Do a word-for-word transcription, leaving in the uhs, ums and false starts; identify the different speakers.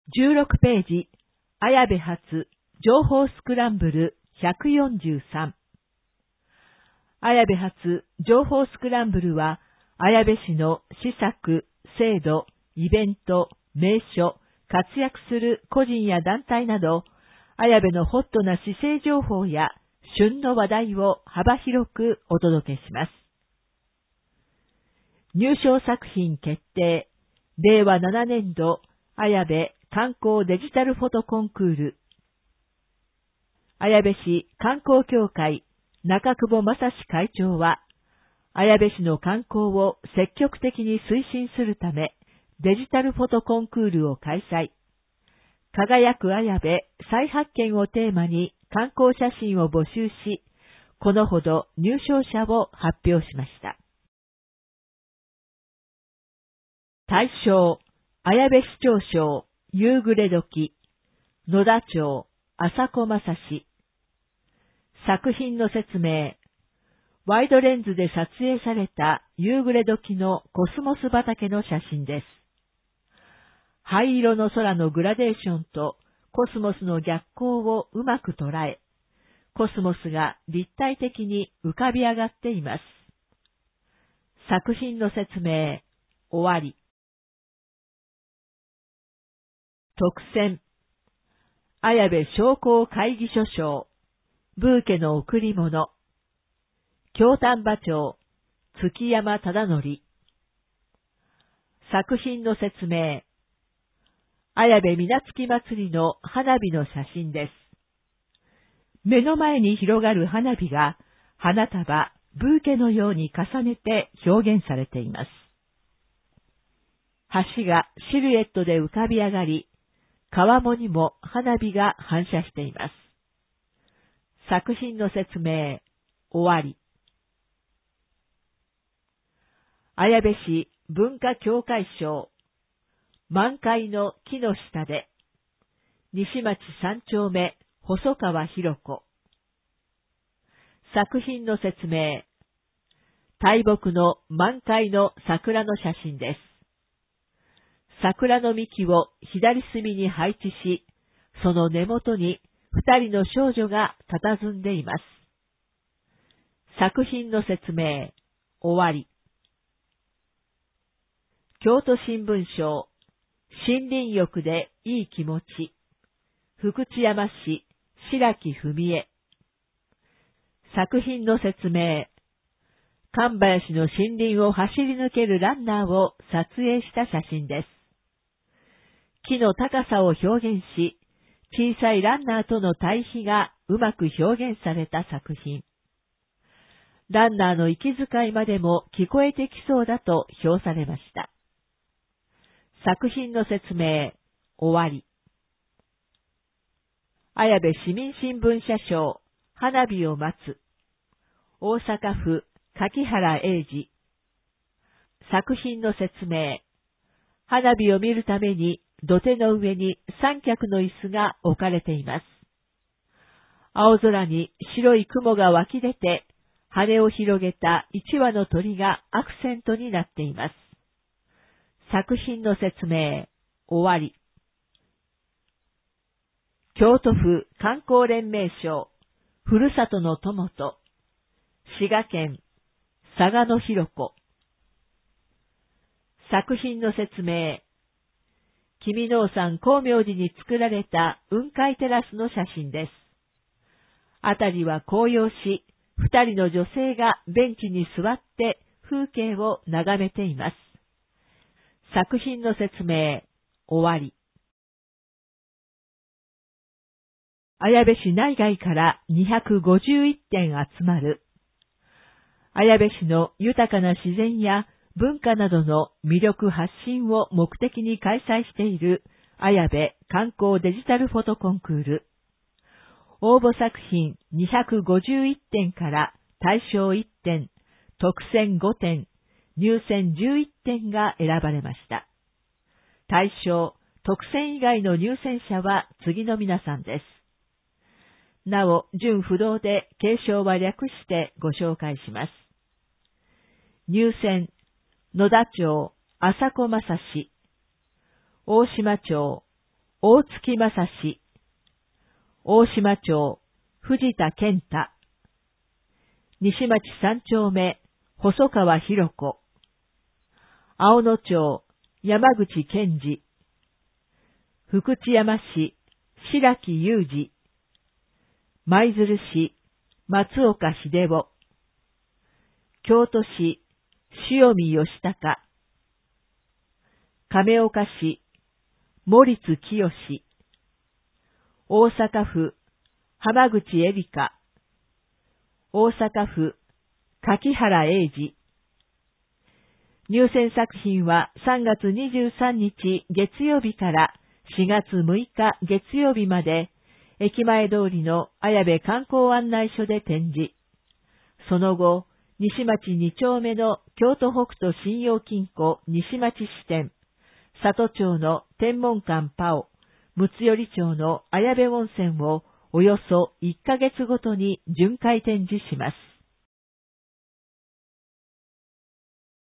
Speaker 1: じゅうろくページ、綾部発情報スクランブルひゃくよんじゅうさん。綾部発情報スクランブルは、綾部市の施策、制度、イベント、名所、活躍する個人や団体など、綾部のホットな市政情報や旬の話題を幅広くお届けします。入賞作品決定、れいわななねんど綾部観光デジタルフォトコンクール。綾部市観光協会中久保正史会長は、綾部市の観光を積極的に推進するため、デジタルフォトコンクールを開催。輝く綾部再発見をテーマに観光写真を募集し、このほど入賞者を発表しました。大賞、綾部市長賞、夕暮れ時、野田町、朝子正史。作品の説明。ワイドレンズで撮影された夕暮れ時のコスモス畑の写真です。灰色の空のグラデーションとコスモスの逆光をうまく捉え、コスモスが立体的に浮かび上がっています。作品の説明。終わり。特選。綾部商工会議所賞、ブーケの贈り物。京丹波町、月山忠則。作品の説明。綾部みなつき祭りの花火の写真です。目の前に広がる花火が花束、ブーケのように重ねて表現されています。橋がシルエットで浮かび上がり、川面にも花火が反射しています。作品の説明。終わり。綾部市文化協会賞、満開の木の下で、西町三丁目、細川博子。作品の説明。大木の満開の桜の写真です。桜の幹を左隅に配置し、その根元に二人の少女が佇んでいます。作品の説明。終わり。京都新聞賞、森林浴でいい気持ち。福知山市、白木文江。作品の説明。神林の森林を走り抜けるランナーを撮影した写真です。木の高さを表現し、小さいランナーとの対比がうまく表現された作品。ランナーの息遣いまでも聞こえてきそうだと評されました。作品の説明。終わり。綾部市民新聞社賞、花火を待つ。大阪府柿原英二。作品の説明。花火を見るために土手の上に三脚の椅子が置かれています。青空に白い雲が湧き出て、羽を広げた一羽の鳥がアクセントになっています。作品の説明。終わり。京都府観光連盟賞、ふるさとの友と、滋賀県、佐賀のひろ子。作品の説明。君農山光明寺に作られた雲海テラスの写真です。あたりは紅葉し、二人の女性がベンチに座って風景を眺めています。作品の説明。終わり。綾部市内外からにひゃくごじゅういってん集まる。綾部市の豊かな自然や文化などの魅力発信を目的に開催している綾部観光デジタルフォトコンクール。応募作品にひゃくごじゅういってんから大賞いってん、特選ごてん、入選じゅういってんが選ばれました。大賞、特選以外の入選者は次の皆さんです。なお、順不動で継承は略してご紹介します。入選、野田町、朝子正史、大島町、 大月正史、大島町、藤田健太、西町三丁目、細川博子、青野町、山口健二、福知山市、白木雄二、舞鶴市、松岡秀夫、京都市、塩見義孝、亀岡市、森津清、大阪府、浜口恵梨香、大阪府、柿原英二。入選作品はさんがつにじゅうさんにち月曜日からしがつむいか月曜日まで、駅前通りの綾部観光案内所で展示。その後、西町に丁目の京都北斗信用金庫西町支店、里町の天文館パオ、睦寄町の綾部温泉をおよそいっかげつごとに巡回展示します。